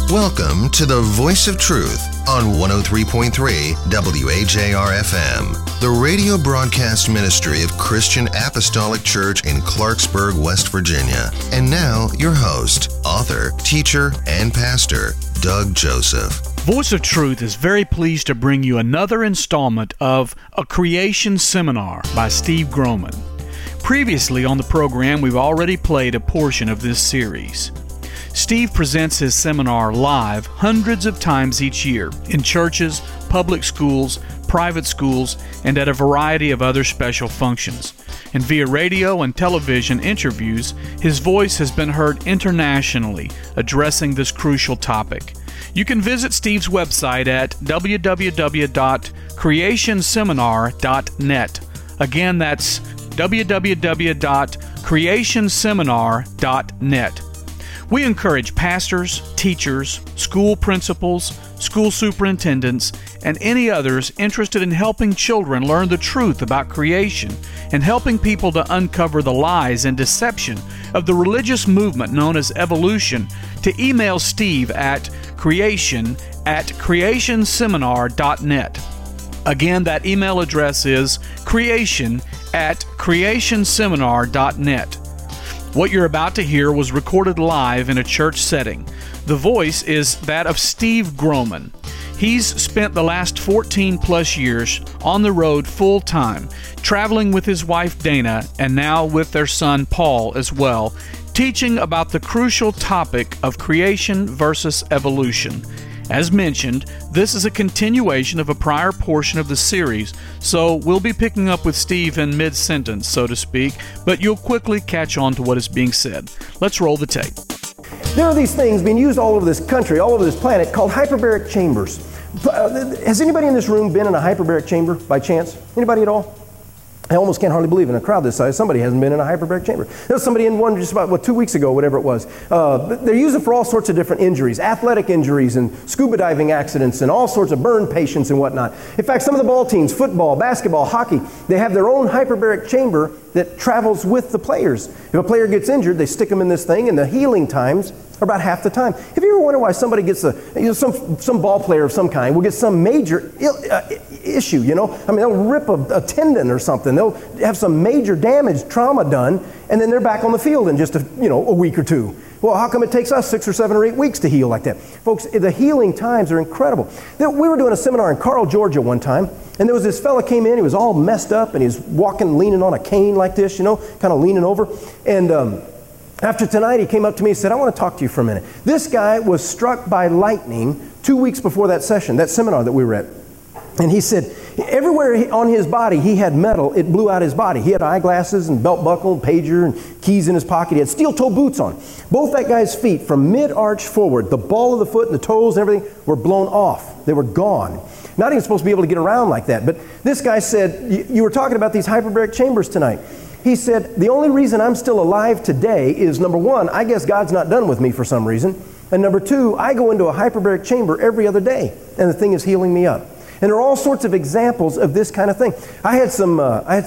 Welcome to the Voice of Truth on 103.3 WAJR-FM, the radio broadcast ministry of Christian Apostolic Church in Clarksburg, West Virginia. And now, your host, author, teacher, and pastor, Doug Joseph. Voice of Truth is very pleased to bring you another installment of A Creation Seminar by Steve Groman. Previously on the program, we've already played a portion of this series. Steve presents his seminar live hundreds of times each year in churches, public schools, private schools, and at a variety of other special functions. And via radio and television interviews, his voice has been heard internationally addressing this crucial topic. You can visit Steve's website at www.creationseminar.net. Again, that's www.creationseminar.net. We encourage pastors, teachers, school principals, school superintendents, and any others interested in helping children learn the truth about creation and helping people to uncover the lies and deception of the religious movement known as evolution to email Steve at creationseminar.net. Again, that email address is creationseminar.net. What you're about to hear was recorded live in a church setting. The voice is that of Steve Groman. He's spent the last 14 plus years on the road full time, traveling with his wife Dana and now with their son Paul as well, teaching about the crucial topic of creation versus evolution. As mentioned, this is a continuation of a prior portion of the series, so we'll be picking up with Steve in mid-sentence, so to speak, but you'll quickly catch on to what is being said. Let's roll the tape. There are these things being used all over this country, all over this planet, called hyperbaric chambers. Has anybody in this room been in a hyperbaric chamber by chance? Anybody at all? I almost can't hardly believe in a crowd this size somebody hasn't been in a hyperbaric chamber. There was somebody in one just about 2 weeks ago, whatever it was. They're used for all sorts of different injuries, athletic injuries and scuba diving accidents and all sorts of burn patients and whatnot. In fact, some of the ball teams, football, basketball, hockey, they have their own hyperbaric chamber that travels with the players. If a player gets injured, they stick them in this thing and the healing times are about half the time. Have you ever wondered why somebody gets some ball player of some kind will get some major issue, I mean, they'll rip a tendon or something. They'll have some major damage, trauma done, and then they're back on the field in just a week or two. Well, how come it takes us 6 or 7 or 8 weeks to heal like that? Folks, the healing times are incredible. We were doing a seminar in Carl, Georgia one time, and there was this fella came in, he was all messed up, and he's walking, leaning on a cane like this, kind of leaning over, and after tonight, he came up to me and said, I want to talk to you for a minute. This guy was struck by lightning 2 weeks before that seminar that we were at. And he said, everywhere on his body, he had metal. It blew out his body. He had eyeglasses and belt buckle, and pager, and keys in his pocket. He had steel-toe boots on. Both that guy's feet, from mid-arch forward, the ball of the foot and the toes and everything were blown off. They were gone. Not even supposed to be able to get around like that. But this guy said, you were talking about these hyperbaric chambers tonight. He said, the only reason I'm still alive today is, number one, I guess God's not done with me for some reason. And number two, I go into a hyperbaric chamber every other day, and the thing is healing me up. And there are all sorts of examples of this kind of thing. I had some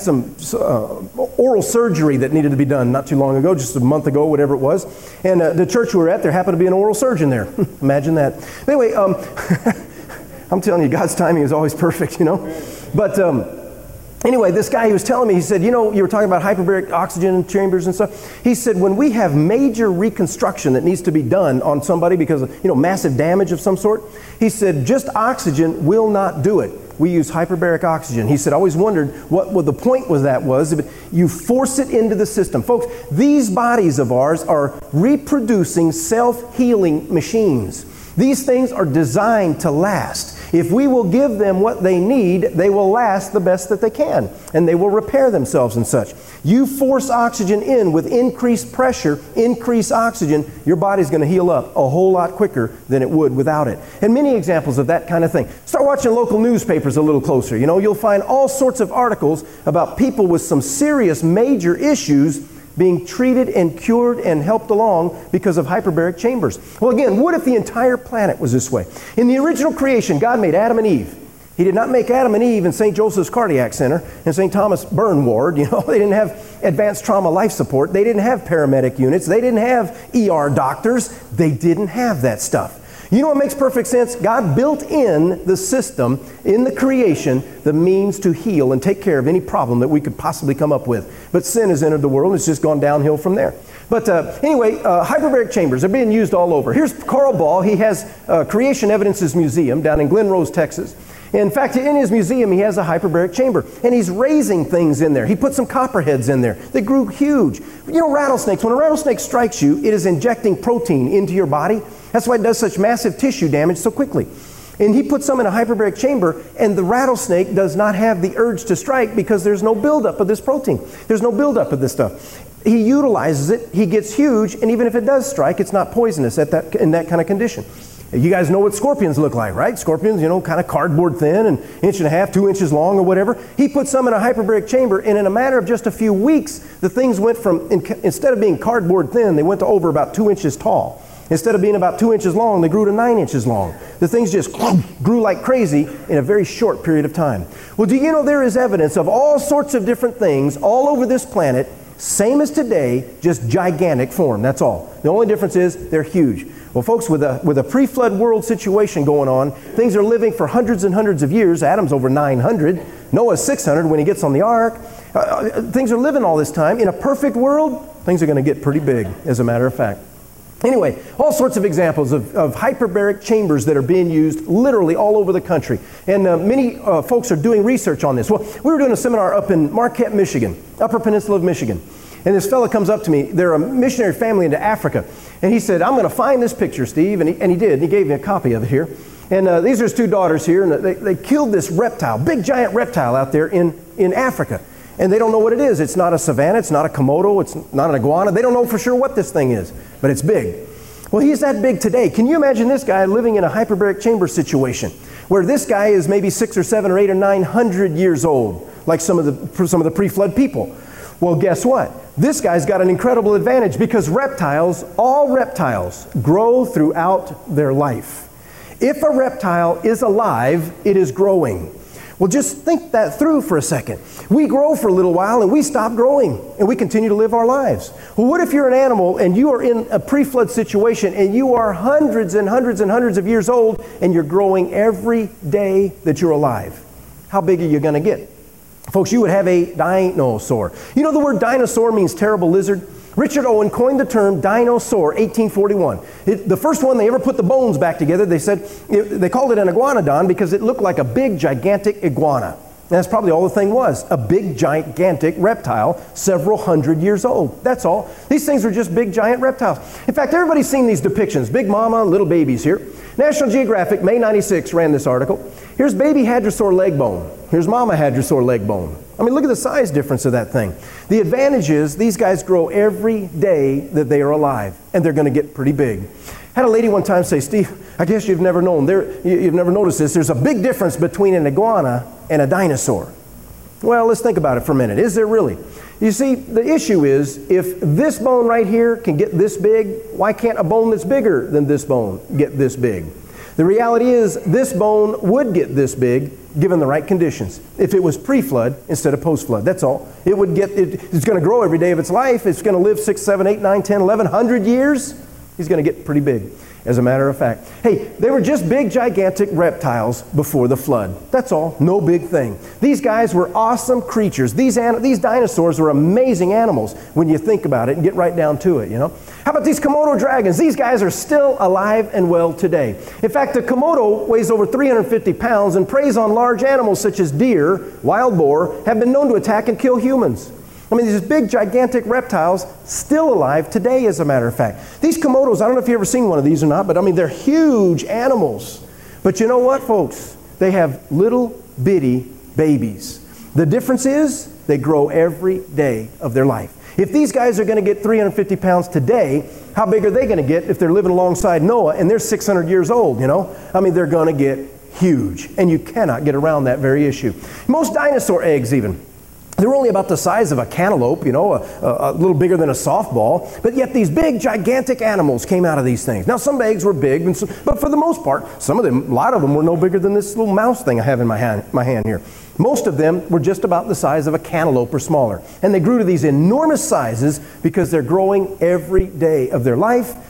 oral surgery that needed to be done not too long ago, just a month ago, whatever it was. And the church we were at, there happened to be an oral surgeon there. Imagine that. Anyway, I'm telling you, God's timing is always perfect, But anyway, this guy, he was telling me, he said, you were talking about hyperbaric oxygen chambers and stuff. He said, when we have major reconstruction that needs to be done on somebody because of, massive damage of some sort, he said, just oxygen will not do it. We use hyperbaric oxygen. He said, I always wondered what the point was you force it into the system. Folks, these bodies of ours are reproducing self-healing machines. These things are designed to last. If we will give them what they need, they will last the best that they can, and they will repair themselves and such. You force oxygen in with increased pressure, increase oxygen, your body's going to heal up a whole lot quicker than it would without it. And many examples of that kind of thing. Start watching local newspapers a little closer. You'll find all sorts of articles about people with some serious major issues being treated and cured and helped along because of hyperbaric chambers. Well, again, what if the entire planet was this way? In the original creation, God made Adam and Eve. He did not make Adam and Eve in St. Joseph's Cardiac Center and St. Thomas Burn Ward. They didn't have advanced trauma life support. They didn't have paramedic units. They didn't have ER doctors. They didn't have that stuff. You know what makes perfect sense? God built in the system, in the creation, the means to heal and take care of any problem that we could possibly come up with. But sin has entered the world, and it's just gone downhill from there. But anyway, hyperbaric chambers are being used all over. Here's Carl Ball. He has Creation Evidences Museum down in Glen Rose, Texas. In fact, in his museum, he has a hyperbaric chamber, and he's raising things in there. He put some copperheads in there. They grew huge. You know, rattlesnakes, when a rattlesnake strikes you, it is injecting protein into your body. That's why it does such massive tissue damage so quickly. And he put some in a hyperbaric chamber, and the rattlesnake does not have the urge to strike because there's no buildup of this protein. There's no buildup of this stuff. He utilizes it, he gets huge, and even if it does strike, it's not poisonous in that kind of condition. You guys know what scorpions look like, right? Scorpions, you know, kind of cardboard thin and 1.5 inches, 2 inches long or whatever. He put some in a hyperbaric chamber, and in a matter of just a few weeks, the things went from, instead of being cardboard thin, they went to over about 2 inches tall. Instead of being about 2 inches long, they grew to 9 inches long. The things just grew like crazy in a very short period of time. Well, do you know there is evidence of all sorts of different things all over this planet, same as today, just gigantic form, that's all. The only difference is they're huge. Well, folks, with a pre-flood world situation going on, things are living for hundreds and hundreds of years. Adam's over 900. Noah's 600 when he gets on the ark. Things are living all this time. In a perfect world, things are going to get pretty big, as a matter of fact. Anyway, all sorts of examples of hyperbaric chambers that are being used literally all over the country. And many folks are doing research on this. Well, we were doing a seminar up in Marquette, Michigan, Upper Peninsula of Michigan. And this fellow comes up to me. They're a missionary family into Africa. And he said, I'm going to find this picture, Steve. And he did. And he gave me a copy of it here. And these are his two daughters here. And they killed this reptile, big giant reptile out there in Africa. And they don't know what it is. It's not a savannah. It's not a Komodo. It's not an iguana. They don't know for sure what this thing is. But it's big. Well, he's that big today. Can you imagine this guy living in a hyperbaric chamber situation where this guy is maybe 6 or 7 or 8 or 900 years old, like some of the pre-flood people? Well, guess what? This guy's got an incredible advantage because all reptiles grow throughout their life. If a reptile is alive, it is growing. Well, just think that through for a second. We grow for a little while and we stop growing and we continue to live our lives. Well, what if you're an animal and you are in a pre-flood situation and you are hundreds and hundreds and hundreds of years old and you're growing every day that you're alive? How big are you going to get? Folks, you would have a dinosaur. You know the word dinosaur means terrible lizard? Richard Owen coined the term dinosaur, 1841. The first one, they ever put the bones back together, they said, they called it an iguanodon because it looked like a big, gigantic iguana. And that's probably all the thing was, a big, gigantic reptile, several hundred years old. That's all. These things were just big, giant reptiles. In fact, everybody's seen these depictions, big mama, little babies here. National Geographic, May 96, ran this article. Here's baby hadrosaur leg bone. Here's mama hadrosaur leg bone. I mean, look at the size difference of that thing. The advantage is these guys grow every day that they are alive, and they're going to get pretty big. I had a lady one time say, Steve, I guess you've never noticed this. There's a big difference between an iguana and a dinosaur. Well, let's think about it for a minute. Is there really? You see, the issue is, if this bone right here can get this big, why can't a bone that's bigger than this bone get this big? The reality is, this bone would get this big given the right conditions. If it was pre-flood instead of post-flood, that's all. It's going to grow every day of its life. It's going to live 6, 7, 8, 9, 10, 1100 years. He's going to get pretty big, as a matter of fact. Hey, they were just big, gigantic reptiles before the flood. That's all. No big thing. These guys were awesome creatures. These dinosaurs were amazing animals when you think about it and get right down to it, you know. How about these Komodo dragons? These guys are still alive and well today. In fact, the Komodo weighs over 350 pounds and preys on large animals such as deer, wild boar, have been known to attack and kill humans. I mean, these big, gigantic reptiles still alive today, as a matter of fact. These Komodos, I don't know if you've ever seen one of these or not, but I mean, they're huge animals. But you know what, folks? They have little bitty babies. The difference is they grow every day of their life. If these guys are going to get 350 pounds today, how big are they going to get if they're living alongside Noah and they're 600 years old, you know? I mean, they're going to get huge, and you cannot get around that very issue. Most dinosaur eggs even, they're only about the size of a cantaloupe, you know, a little bigger than a softball. But yet these big, gigantic animals came out of these things. Now, some eggs were big, but for the most part, a lot of them were no bigger than this little mouse thing I have in my hand here. Most of them were just about the size of a cantaloupe or smaller. And they grew to these enormous sizes because they're growing every day of their life.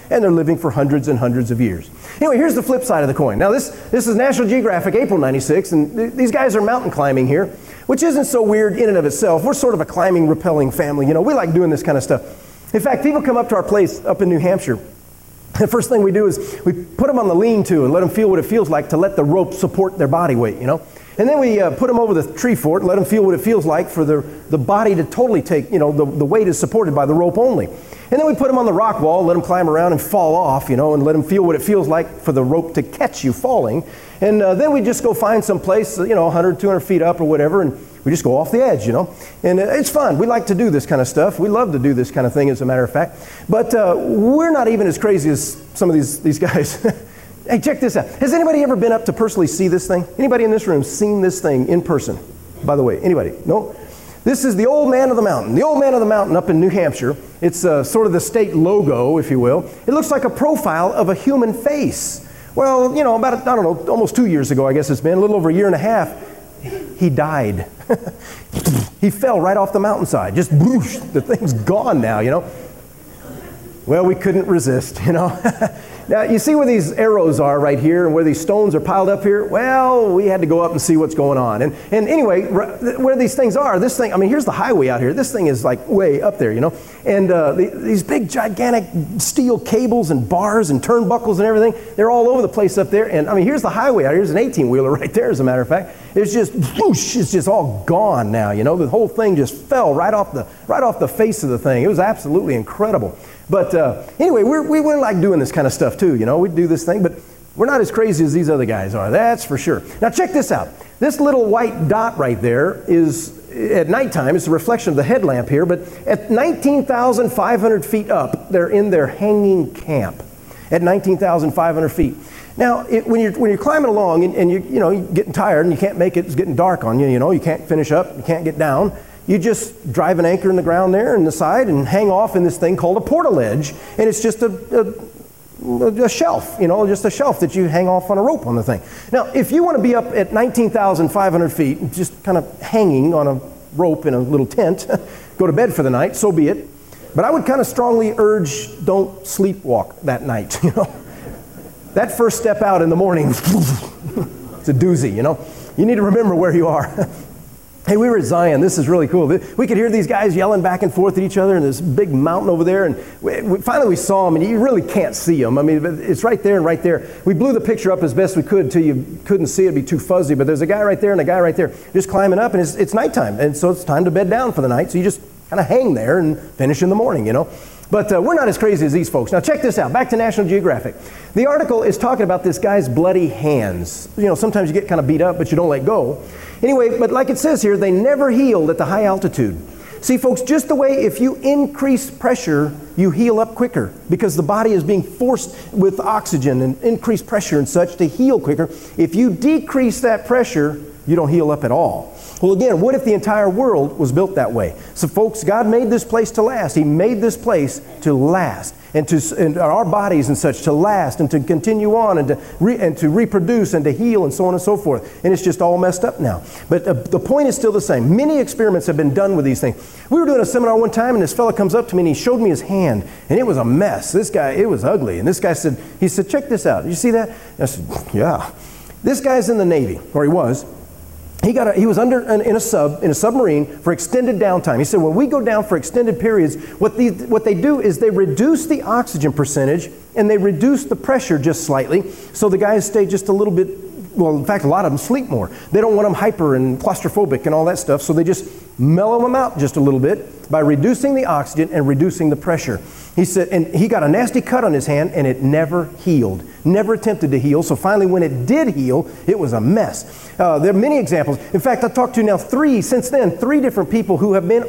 and they're living for hundreds and hundreds of years. Anyway, here's the flip side of the coin. Now this is National Geographic, April 96, and these guys are mountain climbing here, which isn't so weird in and of itself. We're sort of a climbing, rappelling family. You know, we like doing this kind of stuff. In fact, people come up to our place up in New Hampshire. The first thing we do is we put them on the lean-to and let them feel what it feels like to let the rope support their body weight, you know. And then we put them over the tree fort and let them feel what it feels like for the body to totally take, you know, the weight is supported by the rope only. And then we put them on the rock wall, let them climb around and fall off, you know, and let them feel what it feels like for the rope to catch you falling. And then we just go find some place, you know, 100, 200 feet up or whatever, and we just go off the edge, you know. And it's fun. We like to do this kind of stuff. We love to do this kind of thing, as a matter of fact. But we're not even as crazy as some of these guys. Hey, check this out. Has anybody ever been up to personally see this thing? Anybody in this room seen this thing in person? By the way, anybody? No? This is the Old Man of the Mountain. The Old Man of the Mountain up in New Hampshire. It's sort of the state logo, if you will. It looks like a profile of a human face. Well, you know, about, I don't know, almost 2 years ago, I guess it's been, a little over a year and a half, he died. He fell right off the mountainside. Just whoosh, the thing's gone now, you know. Well, we couldn't resist, you know. Now, you see where these arrows are right here and where these stones are piled up here? Well, we had to go up and see what's going on. And anyway, where these things are, this thing, I mean, here's the highway out here. This thing is like way up there, you know. And these big, gigantic steel cables and bars and turnbuckles and everything, they're all over the place up there. And I mean, here's the highway out here. Here's an 18-wheeler right there, as a matter of fact. It's just, whoosh, it's just all gone now, you know. The whole thing just fell right off the face of the thing. It was absolutely incredible. But anyway, we like doing this kind of stuff too, you know. We do this thing, but we're not as crazy as these other guys are, that's for sure. Now check this out. This little white dot right there is, at nighttime, it's a reflection of the headlamp here, but at 19,500 feet up, they're in their hanging camp at 19,500 feet. Now, when you're climbing along and you're getting tired and you can't make it, it's getting dark on you, you know, you can't finish up, you can't get down. You just drive an anchor in the ground there in the side and hang off in this thing called a portaledge, and it's just a shelf, you know, just a shelf that you hang off on a rope on the thing. Now, if you want to be up at 19,500 feet, just kind of hanging on a rope in a little tent, go to bed for the night, so be it. But I would kind of strongly urge, don't sleepwalk that night, you know. That first step out in the morning, it's a doozy, you know. You need to remember where you are. Hey, we were at Zion. This is really cool. We could hear these guys yelling back and forth at each other in this big mountain over there. And finally we saw them, and you really can't see them. I mean, it's right there and right there. We blew the picture up as best we could until you couldn't see it. It'd be too fuzzy. But there's a guy right there and a guy right there just climbing up, and it's nighttime. And so it's time to bed down for the night. So you just kind of hang there and finish in the morning, you know. But we're not as crazy as these folks. Now check this out. Back to National Geographic. The article is talking about this guy's bloody hands. You know, sometimes you get kind of beat up, but you don't let go. Anyway, but like it says here, they never healed at the high altitude. See, folks, just the way if you increase pressure, you heal up quicker because the body is being forced with oxygen and increased pressure and such to heal quicker. If you decrease that pressure, you don't heal up at all. Well, again, what if the entire world was built that way? So, folks, God made this place to last. He made this place to last, and our bodies and such to last, and to continue on, and to reproduce, and to heal, and so on and so forth. And it's just all messed up now. But the point is still the same. Many experiments have been done with these things. We were doing a seminar one time, and this fellow comes up to me, and he showed me his hand, and it was a mess. This guy, it was ugly. And this guy said, check this out. Did you see that? And I said, yeah. This guy's in the Navy, or he was. He was in a submarine for extended downtime. He said, when we go down for extended periods, what they do is they reduce the oxygen percentage and they reduce the pressure just slightly, so the guys stay just a little bit, well, in fact, a lot of them sleep more. They don't want them hyper and claustrophobic and all that stuff, so they just mellow them out just a little bit by reducing the oxygen and reducing the pressure. He said, and he got a nasty cut on his hand, and it never healed. Never attempted to heal. So finally, when it did heal, it was a mess. There are many examples. In fact, I've talked to now three different people who have been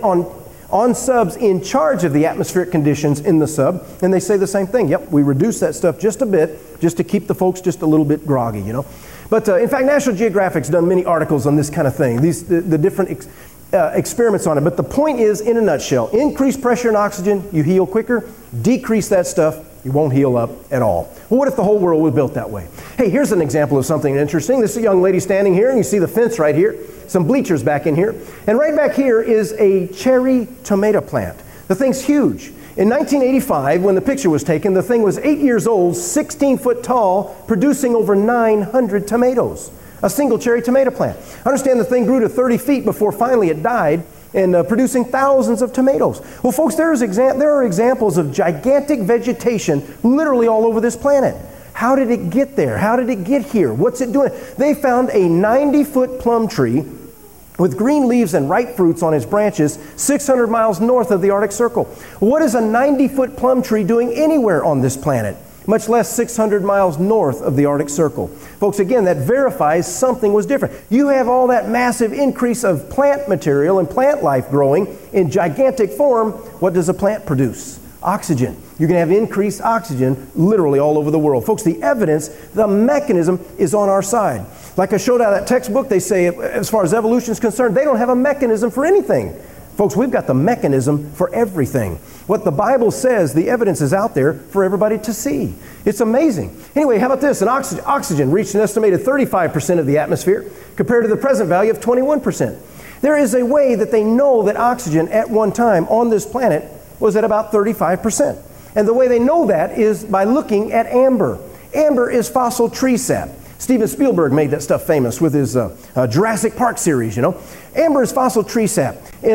on subs in charge of the atmospheric conditions in the sub, and they say the same thing. Yep, we reduce that stuff just a bit, just to keep the folks just a little bit groggy, you know. But in fact, National Geographic's done many articles on this kind of thing. The different experiments on it. But the point is, in a nutshell, increase pressure and oxygen, you heal quicker. Decrease that stuff, you won't heal up at all. Well, what if the whole world was built that way? Hey, here's an example of something interesting. This is a young lady standing here, and you see the fence right here, some bleachers back in here. And right back here is a cherry tomato plant. The thing's huge. In 1985, when the picture was taken, the thing was 8 years old, 16 foot tall, producing over 900 tomatoes. A single cherry tomato plant. I understand the thing grew to 30 feet before finally it died, and producing thousands of tomatoes. Well, folks, there are examples of gigantic vegetation literally all over this planet. How did it get there? How did it get here? What's it doing? They found a 90-foot plum tree with green leaves and ripe fruits on its branches 600 miles north of the Arctic Circle. What is a 90-foot plum tree doing anywhere on this planet, much less 600 miles north of the Arctic Circle? Folks, again, that verifies something was different. You have all that massive increase of plant material and plant life growing in gigantic form. What does a plant produce? Oxygen. You're going to have increased oxygen literally all over the world. Folks, the evidence, the mechanism is on our side. Like I showed out of that textbook, they say as far as evolution is concerned, they don't have a mechanism for anything. Folks, we've got the mechanism for everything. What the Bible says, the evidence is out there for everybody to see. It's amazing. Anyway, how about this? Oxygen reached an estimated 35% of the atmosphere compared to the present value of 21%. There is a way that they know that oxygen at one time on this planet was at about 35%. And the way they know that is by looking at amber. Amber is fossil tree sap. Steven Spielberg made that stuff famous with his Jurassic Park series, you know. Amber is fossil tree sap.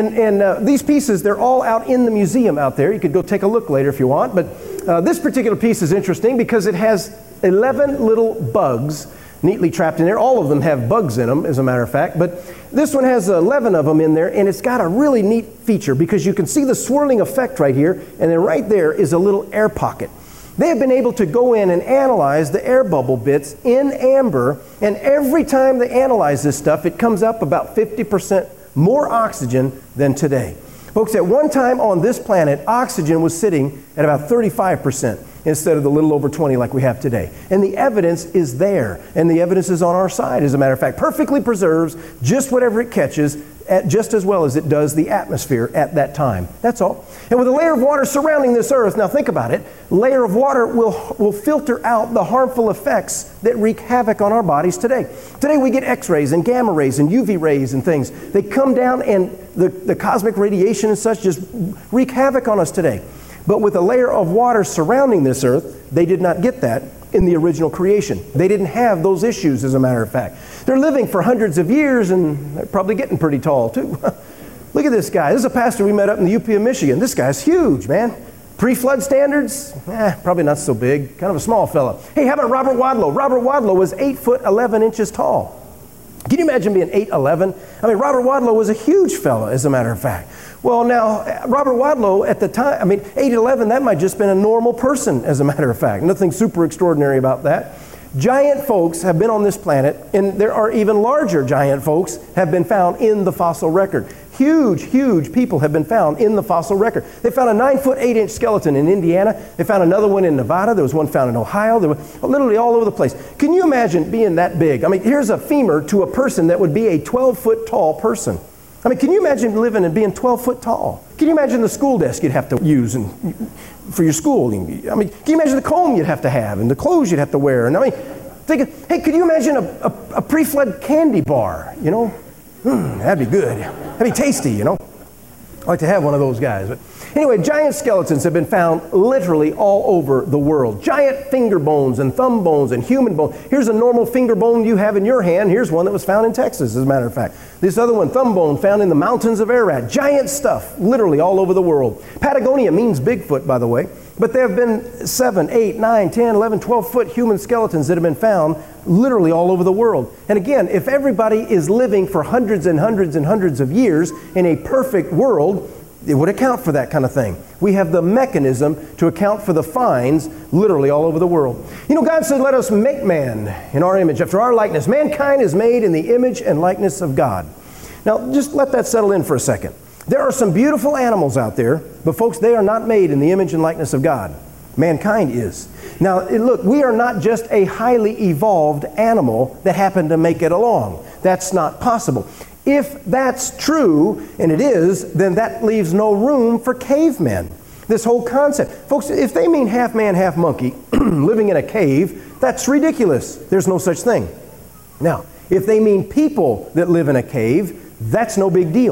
And these pieces, they're all out in the museum out there. You could go take a look later if you want. But this particular piece is interesting because it has 11 little bugs neatly trapped in there. All of them have bugs in them, as a matter of fact. But this one has 11 of them in there, and it's got a really neat feature because you can see the swirling effect right here, and then right there is a little air pocket. They have been able to go in and analyze the air bubble bits in amber, and every time they analyze this stuff, it comes up about 50% more oxygen than today. Folks, at one time on this planet, oxygen was sitting at about 35% instead of the little over 20 like we have today. And the evidence is there, and the evidence is on our side, as a matter of fact. Perfectly preserves just whatever it catches, just as well as it does the atmosphere at that time. That's all. And with a layer of water surrounding this earth, now think about it, layer of water will filter out the harmful effects that wreak havoc on our bodies today. Today we get X-rays and gamma rays and UV rays and things. They come down and the cosmic radiation and such just wreak havoc on us today. But with a layer of water surrounding this earth, they did not get that in the original creation. They didn't have those issues, as a matter of fact. They're living for hundreds of years, and they're probably getting pretty tall, too. Look at this guy. This is a pastor we met up in the UP of Michigan. This guy's huge, man. Pre-flood standards? Probably not so big. Kind of a small fella. Hey, how about Robert Wadlow? Robert Wadlow was 8 foot 11 inches tall. Can you imagine being 8'11"? I mean, Robert Wadlow was a huge fella, as a matter of fact. Well, now, Robert Wadlow at the time, 8'11", that might just been a normal person, as a matter of fact. Nothing super extraordinary about that. Giant folks have been on this planet, and there are even larger giant folks have been found in the fossil record. Huge, huge people have been found in the fossil record. They found a 9 foot 8 inch skeleton in Indiana. They found another one in Nevada. There was one found in Ohio. There were literally all over the place. Can you imagine being that big? I mean, here's a femur to a person that would be a 12 foot tall person. I mean, can you imagine living and being 12 foot tall? Can you imagine the school desk you'd have to use for your school? I mean, can you imagine the comb you'd have to have and the clothes you'd have to wear? And I mean, hey, could you imagine a pre-flood candy bar, you know? That'd be good. That'd be tasty, you know? I'd like to have one of those guys. But anyway, giant skeletons have been found literally all over the world. Giant finger bones and thumb bones and human bones. Here's a normal finger bone you have in your hand. Here's one that was found in Texas, as a matter of fact. This other one, thumb bone, found in the mountains of Ararat. Giant stuff, literally all over the world. Patagonia means Bigfoot, by the way. But there have been 7, 8, 9, 10, 11, 12 foot human skeletons that have been found literally all over the world. And again, if everybody is living for hundreds and hundreds and hundreds of years in a perfect world, it would account for that kind of thing. We have the mechanism to account for the finds literally all over the world. You know, God said, let us make man in our image, after our likeness. Mankind is made in the image and likeness of God. Now, just let that settle in for a second. There are some beautiful animals out there, but folks, they are not made in the image and likeness of God. Mankind is. Now, look, we are not just a highly evolved animal that happened to make it along. That's not possible. If that's true, and it is, then that leaves no room for cavemen. This whole concept. Folks, if they mean half man, half monkey, living in a cave, that's ridiculous. There's no such thing. Now, if they mean people that live in a cave, that's no big deal.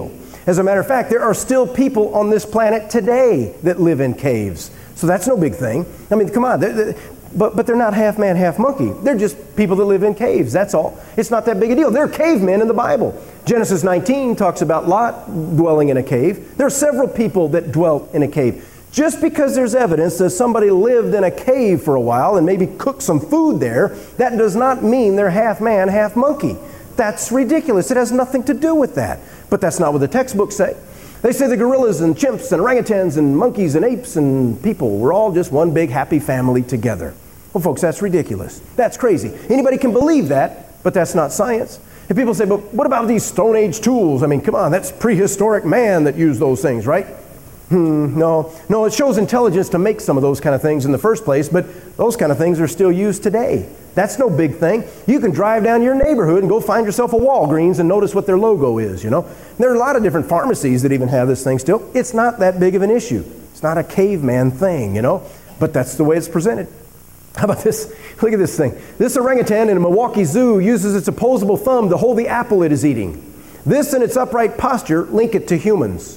As a matter of fact, there are still people on this planet today that live in caves. So that's no big thing. I mean, come on. But they're not half man, half monkey. They're just people that live in caves, that's all. It's not that big a deal. They're cavemen in the Bible. Genesis 19 talks about Lot dwelling in a cave. There are several people that dwelt in a cave. Just because there's evidence that somebody lived in a cave for a while and maybe cooked some food there, that does not mean they're half man, half monkey. That's ridiculous. It has nothing to do with that. But that's not what the textbooks say. They say the gorillas and chimps and orangutans and monkeys and apes and people were all just one big happy family together. Well, folks, that's ridiculous. That's crazy. Anybody can believe that, but that's not science. If people say, but what about these Stone Age tools? I mean, come on, that's prehistoric man that used those things, right? No, it shows intelligence to make some of those kind of things in the first place, but those kind of things are still used today. That's no big thing. You can drive down your neighborhood and go find yourself a Walgreens and notice what their logo is, you know. There are a lot of different pharmacies that even have this thing still. It's not that big of an issue. It's not a caveman thing, you know, but that's the way it's presented. How about this? Look at this thing. This orangutan in a Milwaukee zoo uses its opposable thumb to hold the apple it is eating. This and its upright posture link it to humans.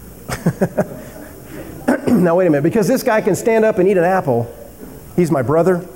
Now wait a minute, because this guy can stand up and eat an apple, he's my brother?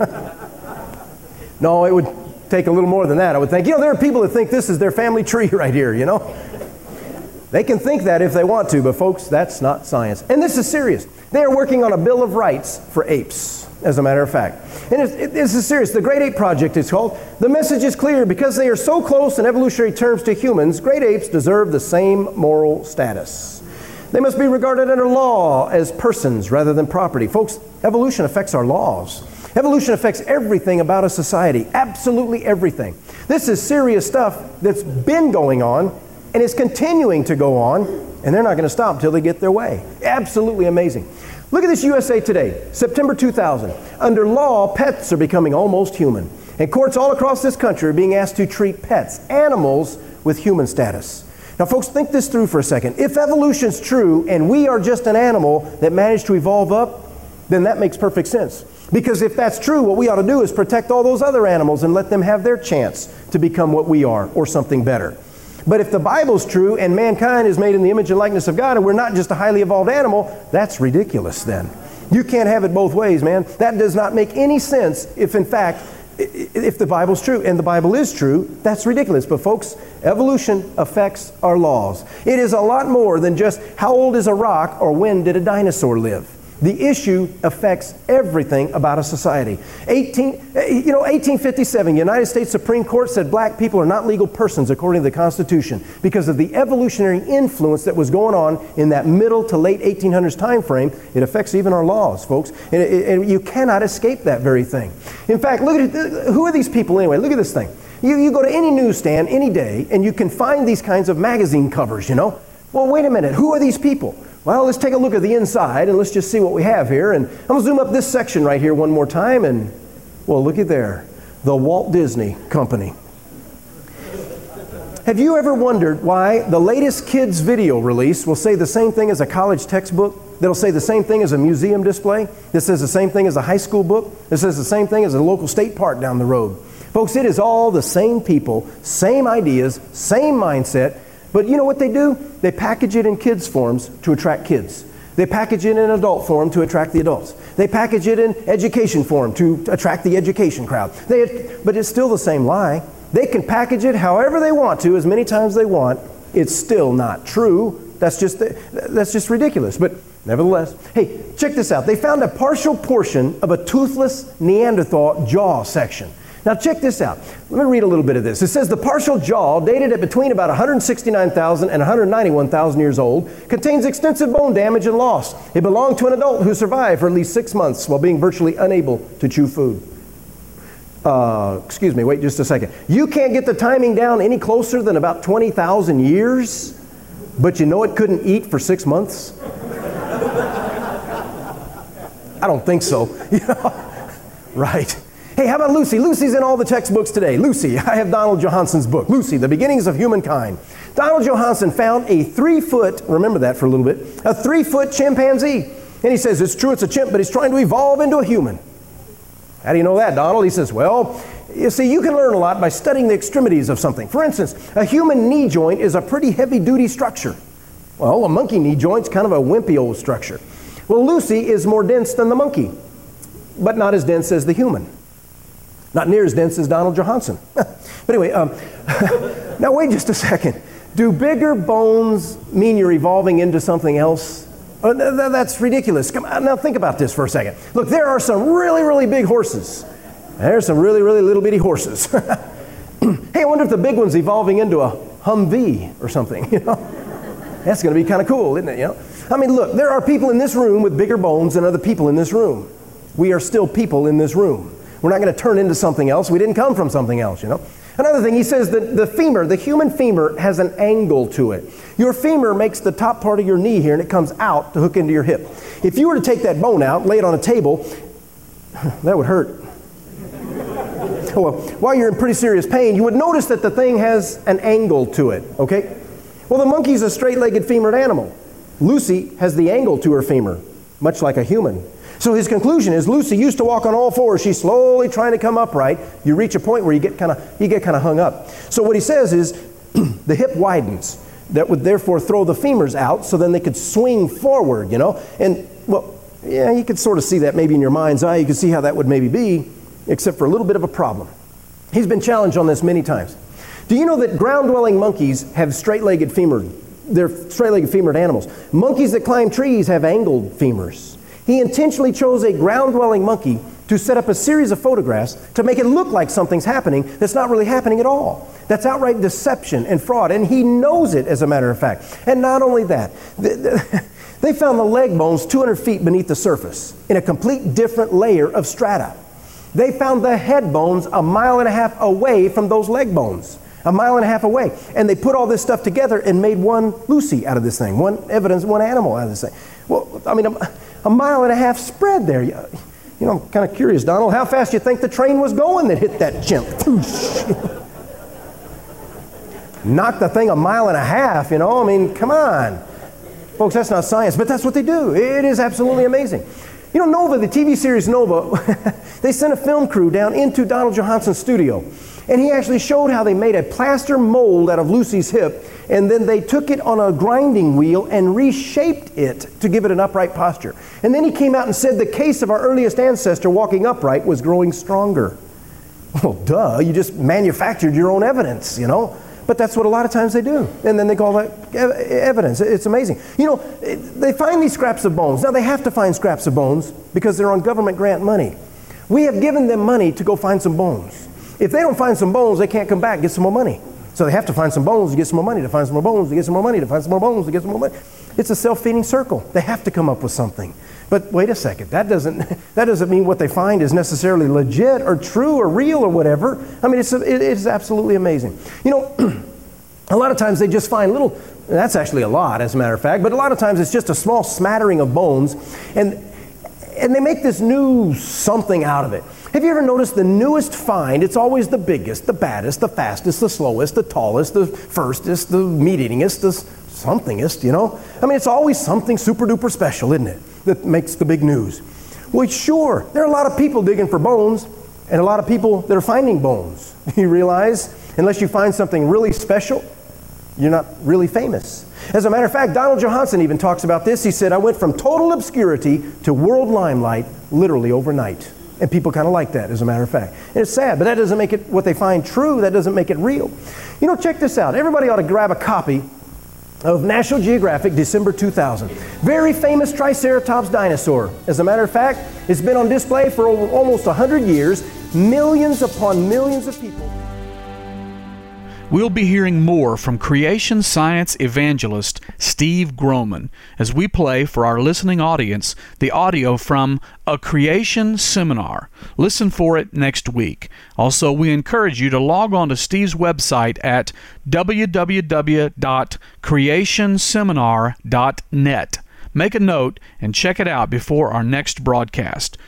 No, it would take a little more than that, I would think. You know, there are people that think this is their family tree right here, you know? They can think that if they want to, but folks, that's not science. And this is serious. They are working on a Bill of Rights for apes, as a matter of fact. And this is serious. The Great Ape Project is called. The message is clear. Because they are so close in evolutionary terms to humans, great apes deserve the same moral status. They must be regarded under law as persons rather than property. Folks, evolution affects our laws. Evolution affects everything about a society, absolutely everything. This is serious stuff that's been going on and is continuing to go on, and they're not going to stop until they get their way. Absolutely amazing. Look at this USA Today, September 2000. Under law, pets are becoming almost human, and courts all across this country are being asked to treat pets, animals, with human status. Now, folks, think this through for a second. If evolution's true and we are just an animal that managed to evolve up, then that makes perfect sense. Because if that's true, what we ought to do is protect all those other animals and let them have their chance to become what we are or something better. But if the Bible's true and mankind is made in the image and likeness of God and we're not just a highly evolved animal, that's ridiculous then. You can't have it both ways, man. That does not make any sense if, in fact, if the Bible's true, and the Bible is true, that's ridiculous. But folks, evolution affects our laws. It is a lot more than just how old is a rock or when did a dinosaur live. The issue affects everything about a society. 1857, the United States Supreme Court said black people are not legal persons according to the Constitution because of the evolutionary influence that was going on in that middle to late 1800s time frame. It affects even our laws, folks. And you cannot escape that very thing. In fact, look at it. Who are these people anyway? Look at this thing. You go to any newsstand any day and you can find these kinds of magazine covers, you know. Well, wait a minute. Who are these people? Well, let's take a look at the inside and let's just see what we have here. And I'm going to zoom up this section right here one more time. And, well, look at there. The Walt Disney Company. Have you ever wondered why the latest kids video release will say the same thing as a college textbook? That'll say the same thing as a museum display? That says the same thing as a high school book? That says the same thing as a local state park down the road? Folks, it is all the same people, same ideas, same mindset. But you know what they do? They package it in kids' forms to attract kids. They package it in adult form to attract the adults. They package it in education form to attract the education crowd. But it's still the same lie. They can package it however they want to, as many times they want. It's still not true. That's just ridiculous. But nevertheless, hey, check this out. They found a partial portion of a toothless Neanderthal jaw section. Now check this out. Let me read a little bit of this. It says the partial jaw, dated at between about 169,000 and 191,000 years old, contains extensive bone damage and loss. It belonged to an adult who survived for at least 6 months while being virtually unable to chew food. Excuse me, wait just a second. You can't get the timing down any closer than about 20,000 years, but you know it couldn't eat for 6 months? I don't think so. Right. Hey, how about Lucy? Lucy's in all the textbooks today. Lucy, I have Donald Johanson's book, Lucy, The Beginnings of Humankind. Donald Johanson found a 3-foot, remember that for a little bit, a 3-foot chimpanzee. And he says, it's true, it's a chimp, but he's trying to evolve into a human. How do you know that, Donald? He says, well, you see, you can learn a lot by studying the extremities of something. For instance, a human knee joint is a pretty heavy-duty structure. Well, a monkey knee joint's kind of a wimpy old structure. Well, Lucy is more dense than the monkey, but not as dense as the human. Not near as dense as Donald Johanson. But anyway, now wait just a second. Do bigger bones mean you're evolving into something else? That's ridiculous. Come on, now think about this for a second. Look, there are some really, really big horses. There's some really, really little bitty horses. Hey, I wonder if the big one's evolving into a Humvee or something, you know? That's going to be kind of cool, isn't it, you know? I mean, look, there are people in this room with bigger bones than other people in this room. We are still people in this room. We're not going to turn into something else. We didn't come from something else, you know? Another thing, he says that the femur, the human femur, has an angle to it. Your femur makes the top part of your knee here, and it comes out to hook into your hip. If you were to take that bone out, lay it on a table, that would hurt. Oh, well, while you're in pretty serious pain, you would notice that the thing has an angle to it, okay? Well, the monkey's a straight-legged femured animal. Lucy has the angle to her femur, much like a human. So his conclusion is Lucy used to walk on all fours. She's slowly trying to come upright. You reach a point where you get kind of hung up. So what he says is the hip widens. That would therefore throw the femurs out so then they could swing forward, you know. And, well, yeah, you could sort of see that maybe in your mind's eye. You could see how that would maybe be, except for a little bit of a problem. He's been challenged on this many times. Do you know that ground-dwelling monkeys have straight-legged femur? They're straight-legged femured animals. Monkeys that climb trees have angled femurs. He intentionally chose a ground-dwelling monkey to set up a series of photographs to make it look like something's happening that's not really happening at all. That's outright deception and fraud, and he knows it, as a matter of fact. And not only that, they found the leg bones 200 feet beneath the surface in a complete different layer of strata. They found the head bones 1.5 miles away from those leg bones. 1.5 miles away. And they put all this stuff together and made one Lucy out of this thing, one animal out of this thing. Well, I mean, 1.5 miles spread there. You know, I'm kind of curious, Donald, how fast do you think the train was going that hit that chimp? Knocked the thing 1.5 miles, you know? I mean, come on. Folks, that's not science, but that's what they do. It is absolutely amazing. You know, Nova, the TV series Nova, they sent a film crew down into Donald Johanson's studio. And he actually showed how they made a plaster mold out of Lucy's hip, and then they took it on a grinding wheel and reshaped it to give it an upright posture. And then he came out and said the case of our earliest ancestor walking upright was growing stronger. Well, duh, you just manufactured your own evidence, you know? But that's what a lot of times they do. And then they call that evidence. It's amazing. You know, they find these scraps of bones. Now, they have to find scraps of bones because they're on government grant money. We have given them money to go find some bones. If they don't find some bones, they can't come back and get some more money. So they have to find some bones to get some more money, to find some more bones, to get some more money, to find some more bones, to get some more money. It's a self-feeding circle. They have to come up with something. But wait a second, that doesn't mean what they find is necessarily legit or true or real or whatever. I mean, it's absolutely amazing. You know, a lot of times they just find little, that's actually a lot as a matter of fact, but a lot of times it's just a small smattering of bones, and they make this new something out of it. Have you ever noticed the newest find, it's always the biggest, the baddest, the fastest, the slowest, the tallest, the firstest, the meat-eatingest, the somethingest, you know? I mean, it's always something super-duper special, isn't it, that makes the big news. Well, sure, there are a lot of people digging for bones and a lot of people that are finding bones. You realize, unless you find something really special, you're not really famous. As a matter of fact, Donald Johanson even talks about this. He said, I went from total obscurity to world limelight literally overnight. And people kind of like that, as a matter of fact. And it's sad, but that doesn't make it what they find true. That doesn't make it real. You know, check this out. Everybody ought to grab a copy of National Geographic, December 2000. Very famous Triceratops dinosaur. As a matter of fact, it's been on display for almost 100 years. Millions upon millions of people. We'll be hearing more from creation science evangelist Steve Groman as we play for our listening audience the audio from A Creation Seminar. Listen for it next week. Also, we encourage you to log on to Steve's website at www.creationseminar.net. Make a note and check it out before our next broadcast.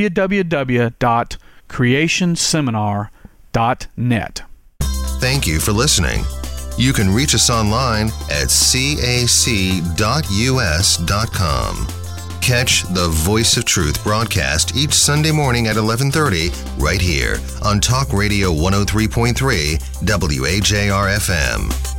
www.creationseminar.net. Thank you for listening. You can reach us online at cac.us.com. Catch the Voice of Truth broadcast each Sunday morning at 11:30 right here on Talk Radio 103.3 WAJR FM.